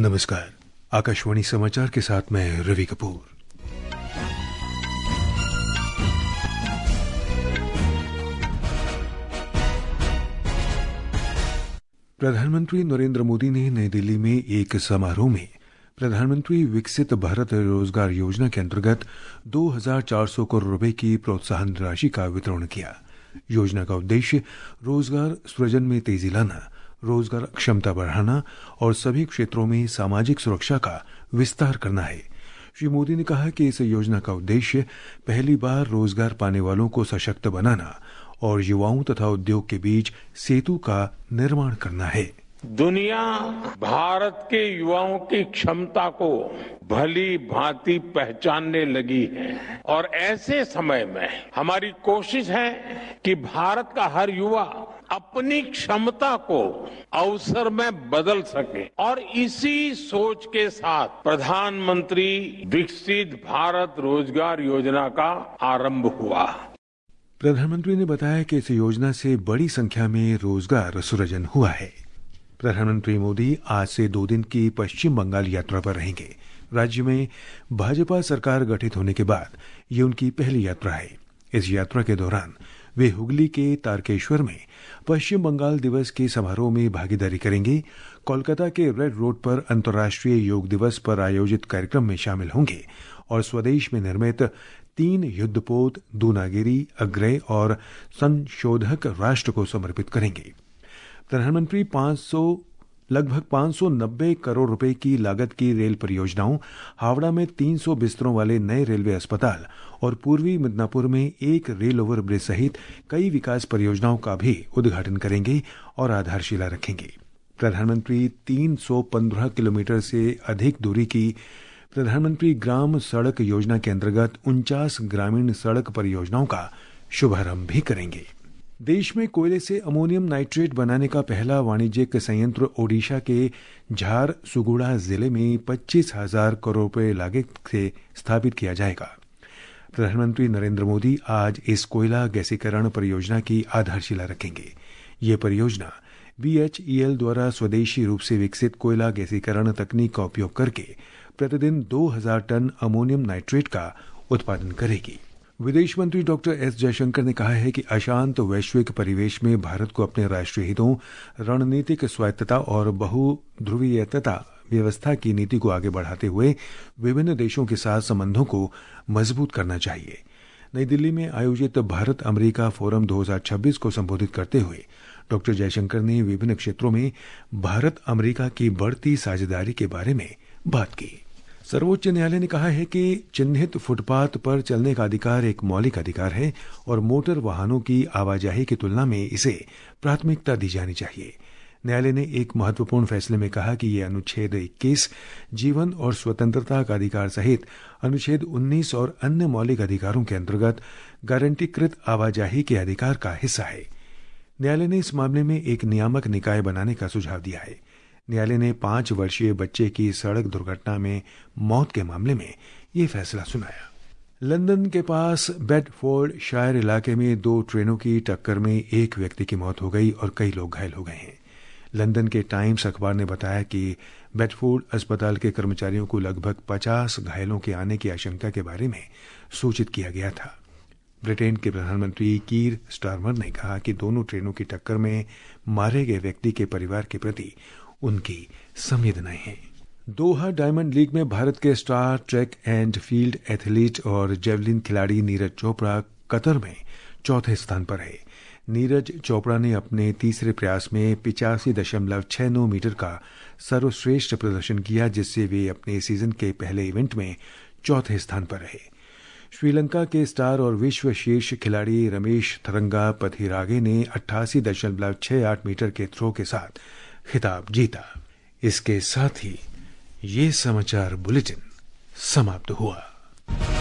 नमस्कार। आकाशवाणी समाचार के साथ मैं रवि कपूर। प्रधानमंत्री नरेंद्र मोदी ने नई दिल्ली में एक समारोह में प्रधानमंत्री विकसित भारत रोजगार योजना के अंतर्गत 2,400 करोड़ रुपए की प्रोत्साहन राशि का वितरण किया। योजना का उद्देश्य रोजगार सृजन में तेजी लाना, रोजगार क्षमता बढ़ाना और सभी क्षेत्रों में सामाजिक सुरक्षा का विस्तार करना है। श्री मोदी ने कहा कि इस योजना का उद्देश्य पहली बार रोजगार पाने वालों को सशक्त बनाना और युवाओं तथा उद्योग के बीच सेतु का निर्माण करना है। दुनिया भारत के युवाओं की क्षमता को भली भांति पहचानने लगी है और ऐसे समय में हमारी कोशिश है कि भारत का हर युवा अपनी क्षमता को अवसर में बदल सके और इसी सोच के साथ प्रधानमंत्री विकसित भारत रोजगार योजना का आरंभ हुआ। प्रधानमंत्री ने बताया कि इस योजना से बड़ी संख्या में रोजगार सृजन हुआ है। प्रधानमंत्री मोदी आज से 2 दिन की पश्चिम बंगाल यात्रा पर रहेंगे। राज्य में भाजपा सरकार गठित होने के बाद ये उनकी पहली यात्रा है। इस यात्रा के दौरान वे हुगली के तारकेश्वर में पश्चिम बंगाल दिवस के समारोह में भागीदारी करेंगे। कोलकाता के रेड रोड पर अंतर्राष्ट्रीय योग दिवस पर आयोजित कार्यक्रम में शामिल होंगे और स्वदेश में निर्मित 3 युद्धपोत दूनागिरी, अग्रय और संशोधक राष्ट्र को समर्पित करेंगे। प्रधानमंत्री लगभग 590 करोड़ रुपए की लागत की रेल परियोजनाओं, हावड़ा में 300 बिस्तरों वाले नए रेलवे अस्पताल और पूर्वी मिदनापुर में एक रेल ओवर ब्रिज सहित कई विकास परियोजनाओं का भी उद्घाटन करेंगे और आधारशिला रखेंगे। प्रधानमंत्री 315 किलोमीटर से अधिक दूरी की प्रधानमंत्री ग्राम सड़क योजना के अंतर्गत 49 ग्रामीण सड़क परियोजनाओं का शुभारंभ भी करेंगे। देश में कोयले से अमोनियम नाइट्रेट बनाने का पहला वाणिज्यिक संयंत्र ओडिशा के झारसुगुड़ा जिले में 25,000 करोड़ रुपए लागत से स्थापित किया जाएगा। प्रधानमंत्री नरेंद्र मोदी आज इस कोयला गैसीकरण परियोजना की आधारशिला रखेंगे। ये परियोजना BHEL द्वारा स्वदेशी रूप से विकसित कोयला गैसीकरण तकनीक का उपयोग करके प्रतिदिन 2,000 टन अमोनियम नाइट्रेट का उत्पादन करेगी। विदेश मंत्री डॉक्टर एस जयशंकर ने कहा है कि अशांत वैश्विक परिवेश में भारत को अपने राष्ट्रीय हितों, रणनीतिक स्वायत्तता और बहुध्रुवीयता व्यवस्था की नीति को आगे बढ़ाते हुए विभिन्न देशों के साथ संबंधों को मजबूत करना चाहिए। नई दिल्ली में आयोजित भारत अमेरिका फोरम 2026 को संबोधित करते हुए डॉक्टर जयशंकर ने विभिन्न क्षेत्रों में भारत अमेरिका की बढ़ती साझेदारी के बारे में बात की। सर्वोच्च न्यायालय ने कहा है कि चिन्हित फुटपाथ पर चलने का अधिकार एक मौलिक अधिकार है और मोटर वाहनों की आवाजाही की तुलना में इसे प्राथमिकता दी जानी चाहिए। न्यायालय ने एक महत्वपूर्ण फैसले में कहा कि यह अनुच्छेद 21 जीवन और स्वतंत्रता का अधिकार सहित अनुच्छेद 19 और अन्य मौलिक अधिकारों के अंतर्गत गारंटीकृत आवाजाही के अधिकार का हिस्सा है। न्यायालय ने इस मामले में एक नियामक निकाय बनाने का सुझाव दिया है। न्यायालय ने 5 वर्षीय बच्चे की सड़क दुर्घटना में मौत के मामले में ये फैसला सुनाया। लंदन के पास बेडफोर्ड शायर इलाके में 2 ट्रेनों की टक्कर में एक व्यक्ति की मौत हो गई और कई लोग घायल हो गए हैं। लंदन के टाइम्स अखबार ने बताया कि बेडफोर्ड अस्पताल के कर्मचारियों को लगभग 50 घायलों के आने की आशंका के बारे में सूचित किया गया था। ब्रिटेन के प्रधानमंत्री कीर स्टारमर ने कहा कि दोनों ट्रेनों की टक्कर में मारे गए व्यक्ति के परिवार के प्रति उनकी संवेदनाएं हैं। दोहा डायमंड लीग में भारत के star track and field athlete और जेवलिन खिलाड़ी नीरज चोपड़ा कतर में 4थे स्थान पर है। नीरज चोपड़ा ने अपने तीसरे प्रयास में 85.69 मीटर का सर्वश्रेष्ठ प्रदर्शन किया, जिससे वे अपने सीजन के पहले इवेंट में 4थे स्थान पर रहे। श्रीलंका के स्टार और विश्व शीर्ष खिलाड़ी रमेश थरंगा पथिरागे ने 88.68 मीटर के थ्रो के साथ खिताब जीता। इसके साथ ही ये समाचार बुलेटिन समाप्त हुआ।